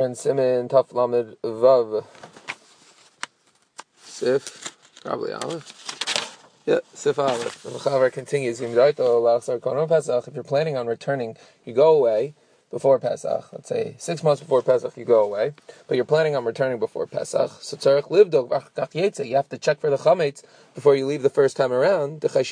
And Simin Taf Lamed Vav Sif, probably Aleph. Yeah, Sif Aleph. And the Chavar continues. If you're planning on returning, you go away before Pesach. Let's say 6 months before Pesach, you go away, but you're planning on returning before Pesach. So tzarich livdog v'achkach yetze. You have to check for the chametz before you leave the first time around. Because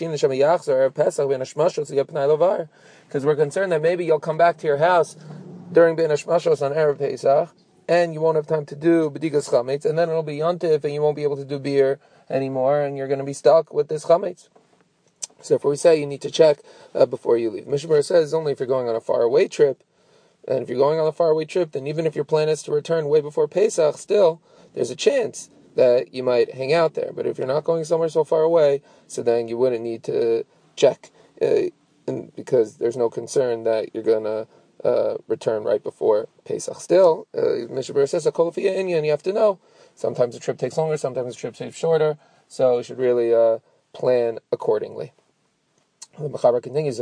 we're concerned that maybe you'll come back to your house during Ben Hashmashos on Erev Pesach, and you won't have time to do B'digas Chametz, and then it'll be Yontif, and you won't be able to do beer anymore, and you're going to be stuck with this Chametz. So therefore we say you need to check before you leave. Mishmar says only if you're going on a faraway trip, and if you're going on a faraway trip, then even if your plan is to return way before Pesach, still, there's a chance that you might hang out there. But if you're not going somewhere so far away, so then you wouldn't need to check, because there's no concern that you're going to return right before Pesach. Still, Mishnah says a kol fiyah inyan, and you have to know. Sometimes the trip takes longer, sometimes the trip takes shorter, so you should really plan accordingly. The Mechaber continues,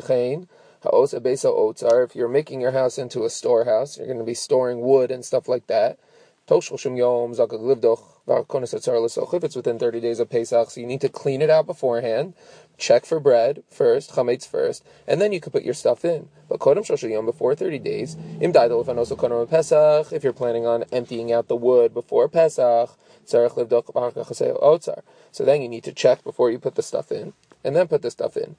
if you're making your house into a storehouse, you're going to be storing wood and stuff like that. If it's within 30 days of Pesach, so you need to clean it out beforehand, check for bread first, chametz first, and then you can put your stuff in. But before 30 days, if you're planning on emptying out the wood before Pesach, so then you need to check before you put the stuff in, and then put the stuff in.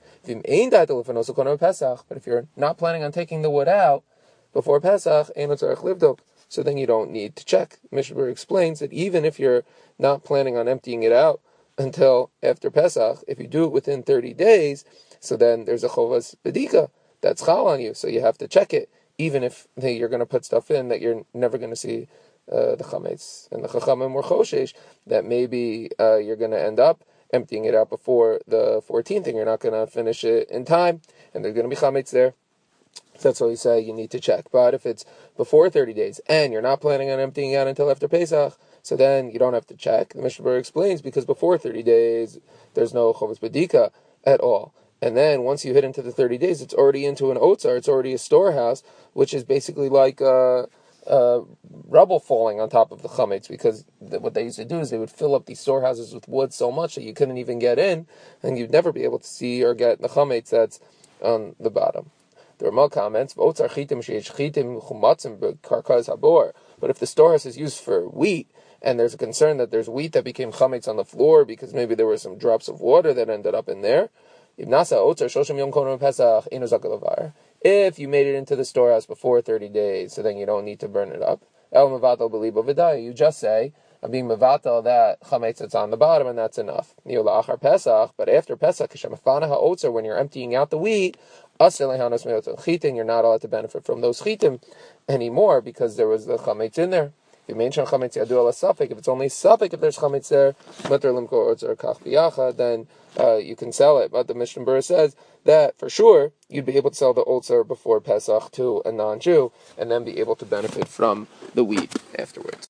But if you're not planning on taking the wood out before Pesach, so then you don't need to check. Mishnah explains that even if you're not planning on emptying it out until after Pesach, if you do it within 30 days, so then there's a chovas bedika that's chal on you, so you have to check it, even if you're going to put stuff in that you're never going to see the chametz. And the chachamim were choshesh that maybe you're going to end up emptying it out before the 14th, and you're not going to finish it in time, and there's going to be chametz there. That's why we say you need to check. But if it's before 30 days and you're not planning on emptying out until after Pesach, so then you don't have to check. The Mishnah explains because before 30 days, there's no chovas bedika at all. And then once you hit into the 30 days, it's already into an otzar, it's already a storehouse, which is basically like rubble falling on top of the chametz, because what they used to do is they would fill up these storehouses with wood so much that you couldn't even get in, and you'd never be able to see or get the chametz that's on the bottom. The Ramah comments, but if the storehouse is used for wheat, and there's a concern that there's wheat that became chametz on the floor because maybe there were some drops of water that ended up in there, if you made it into the storehouse before 30 days, so then you don't need to burn it up. You just say, I'm being mevatel that chametz that's on the bottom, and that's enough. But after Pesach, when you're emptying out the wheat, you're not allowed to benefit from those chitim anymore because there was the chametz in there. If it's only suffix, if there's chametz there, then you can sell it. But the Mishnah Berurah says that for sure you'd be able to sell the otzar before Pesach to a non-Jew and then be able to benefit from the wheat afterwards.